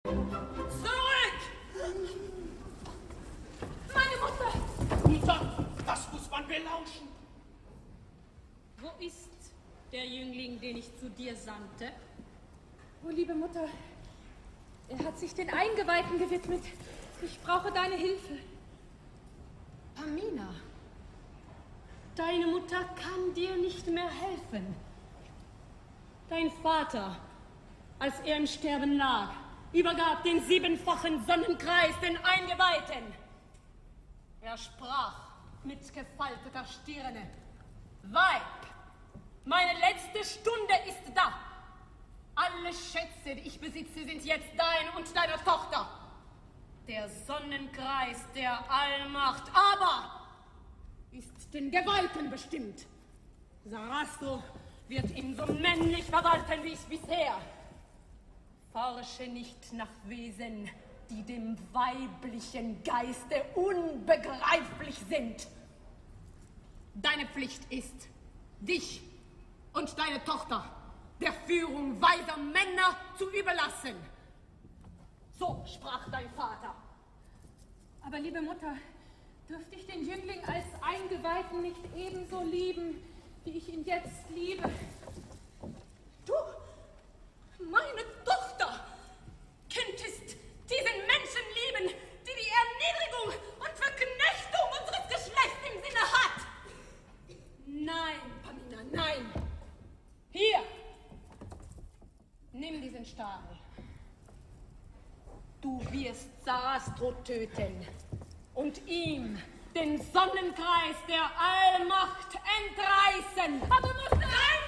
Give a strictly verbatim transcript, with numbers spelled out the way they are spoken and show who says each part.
Speaker 1: Zurück! Meine Mutter!
Speaker 2: Mutter, das muss man belauschen.
Speaker 1: Wo ist der Jüngling, den ich zu dir sandte?
Speaker 3: Oh, liebe Mutter, er hat sich den Eingeweihten gewidmet. Ich brauche deine Hilfe.
Speaker 1: Pamina, deine Mutter kann dir nicht mehr helfen. Dein Vater, als er im Sterben lag, übergab den siebenfachen Sonnenkreis den Eingeweihten. Er sprach mit gefalteter Stirne: Weib, meine letzte Stunde ist da. Alle Schätze, die ich besitze, sind jetzt dein und deiner Tochter. Der Sonnenkreis der Allmacht aber ist den Geweihten bestimmt. Sarastro wird ihn so männlich verwalten, wie es bisher. Forsche nicht nach Wesen, die dem weiblichen Geiste unbegreiflich sind. Deine Pflicht ist, dich und deine Tochter der Führung weiser Männer zu überlassen. So sprach dein Vater.
Speaker 3: Aber, liebe Mutter, dürfte ich den Jüngling als Eingeweihten nicht ebenso lieben, wie ich ihn jetzt liebe?
Speaker 1: Du, meine Tochter, könntest diesen Menschen lieben, die die Erniedrigung und Verknechtung unseres Geschlechts im Sinne hat. Nein, Pamina, nein. Hier, nimm diesen Stahl. Du wirst Sarastro töten und ihm den Sonnenkreis der Allmacht entreißen.
Speaker 3: Aber Mutter!
Speaker 1: Nein!